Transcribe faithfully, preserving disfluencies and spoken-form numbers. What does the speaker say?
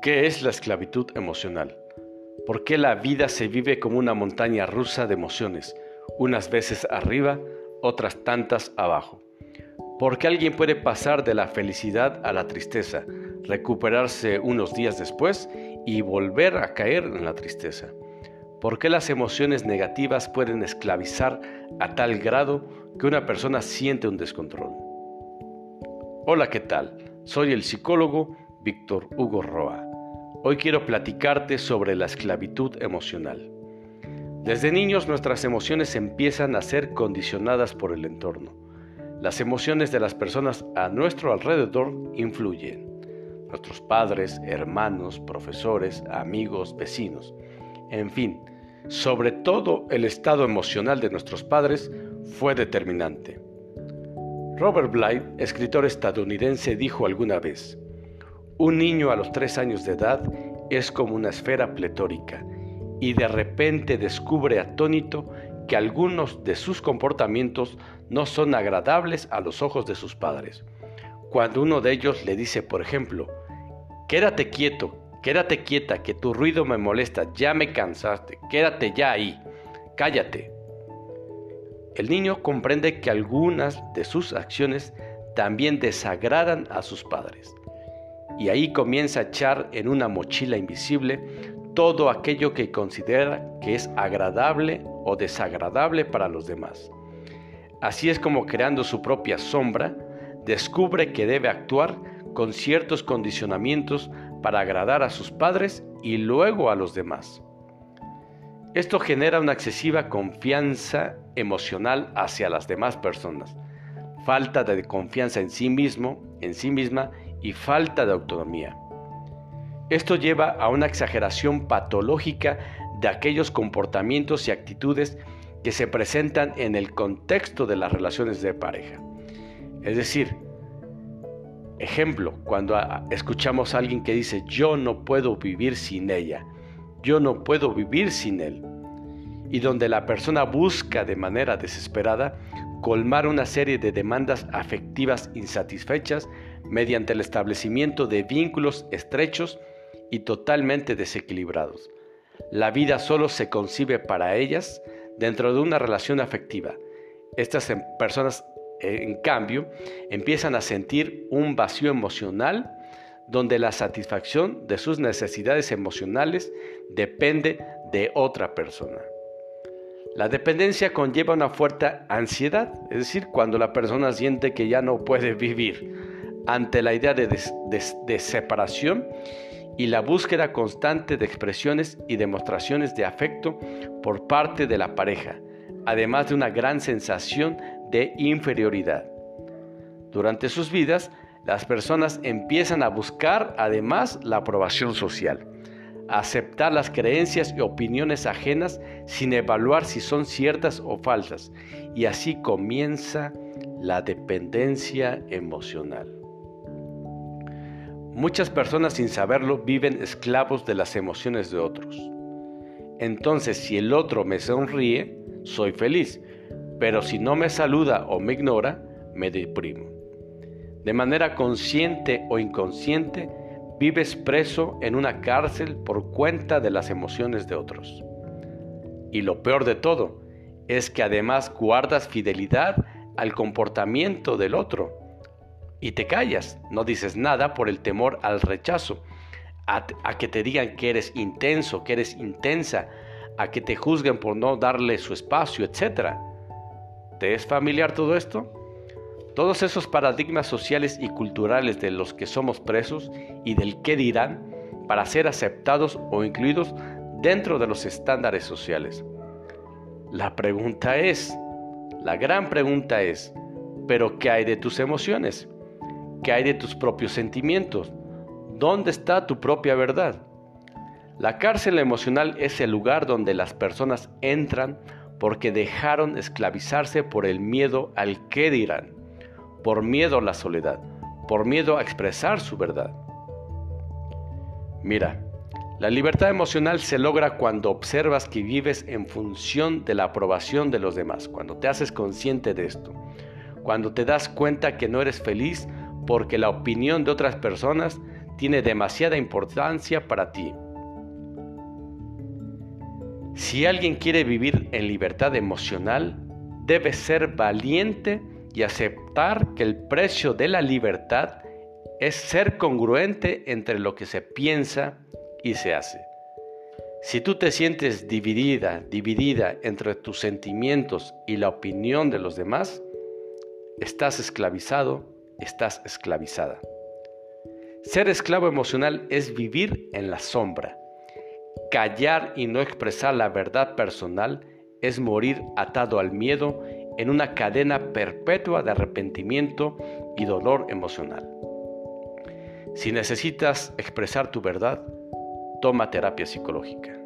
¿Qué es la esclavitud emocional? ¿Por qué la vida se vive como una montaña rusa de emociones, unas veces arriba, otras tantas abajo? ¿Por qué alguien puede pasar de la felicidad a la tristeza, recuperarse unos días después y volver a caer en la tristeza? ¿Por qué las emociones negativas pueden esclavizar a tal grado que una persona siente un descontrol? Hola, ¿qué tal? Soy el psicólogo Víctor Hugo Roa. Hoy quiero platicarte sobre la esclavitud emocional. Desde niños nuestras emociones empiezan a ser condicionadas por el entorno. Las emociones de las personas a nuestro alrededor influyen. Nuestros padres, hermanos, profesores, amigos, vecinos. En fin, sobre todo el estado emocional de nuestros padres fue determinante. Robert Bly, escritor estadounidense, dijo alguna vez: un niño a los tres años de edad es como una esfera pletórica y de repente descubre atónito que algunos de sus comportamientos no son agradables a los ojos de sus padres. Cuando uno de ellos le dice, por ejemplo, quédate quieto, quédate quieta, que tu ruido me molesta, ya me cansaste, quédate ya ahí, cállate. El niño comprende que algunas de sus acciones también desagradan a sus padres. Y ahí comienza a echar en una mochila invisible todo aquello que considera que es agradable o desagradable para los demás. Así es como, creando su propia sombra, descubre que debe actuar con ciertos condicionamientos para agradar a sus padres y luego a los demás. Esto genera una excesiva confianza emocional hacia las demás personas, falta de confianza en sí mismo, en sí misma y falta de autonomía. Esto lleva a una exageración patológica de aquellos comportamientos y actitudes que se presentan en el contexto de las relaciones de pareja. Es decir, ejemplo, cuando escuchamos a alguien que dice yo no puedo vivir sin ella, yo no puedo vivir sin él, y donde la persona busca de manera desesperada colmar una serie de demandas afectivas insatisfechas mediante el establecimiento de vínculos estrechos y totalmente desequilibrados. La vida solo se concibe para ellas dentro de una relación afectiva. Estas personas, en cambio, empiezan a sentir un vacío emocional donde la satisfacción de sus necesidades emocionales depende de otra persona. La dependencia conlleva una fuerte ansiedad, es decir, cuando la persona siente que ya no puede vivir, ante la idea de, des, de, de separación y la búsqueda constante de expresiones y demostraciones de afecto por parte de la pareja, además de una gran sensación de inferioridad. Durante sus vidas, las personas empiezan a buscar además la aprobación social, a aceptar las creencias y opiniones ajenas sin evaluar si son ciertas o falsas, y así comienza la dependencia emocional. Muchas personas, sin saberlo, viven esclavos de las emociones de otros. Entonces, si el otro me sonríe, soy feliz, pero si no me saluda o me ignora, me deprimo. De manera consciente o inconsciente, vives preso en una cárcel por cuenta de las emociones de otros. Y lo peor de todo es que además guardas fidelidad al comportamiento del otro y te callas, no dices nada por el temor al rechazo, a, a que te digan que eres intenso, que eres intensa, a que te juzguen por no darle su espacio, etcétera. ¿Te es familiar todo esto? Todos esos paradigmas sociales y culturales de los que somos presos y del qué dirán para ser aceptados o incluidos dentro de los estándares sociales. La pregunta es, la gran pregunta es, ¿pero qué hay de tus emociones? ¿Qué hay de tus propios sentimientos? ¿Dónde está tu propia verdad? La cárcel emocional es el lugar donde las personas entran porque dejaron esclavizarse por el miedo al qué dirán, por miedo a la soledad, por miedo a expresar su verdad. Mira, la libertad emocional se logra cuando observas que vives en función de la aprobación de los demás, cuando te haces consciente de esto, cuando te das cuenta que no eres feliz porque la opinión de otras personas tiene demasiada importancia para ti. Si alguien quiere vivir en libertad emocional, debe ser valiente y aceptar que el precio de la libertad es ser congruente entre lo que se piensa y se hace. Si tú te sientes dividida, dividida entre tus sentimientos y la opinión de los demás, estás esclavizado, estás esclavizada. Ser esclavo emocional es vivir en la sombra. Callar y no expresar la verdad personal es morir atado al miedo en una cadena perpetua de arrepentimiento y dolor emocional. Si necesitas expresar tu verdad, toma terapia psicológica.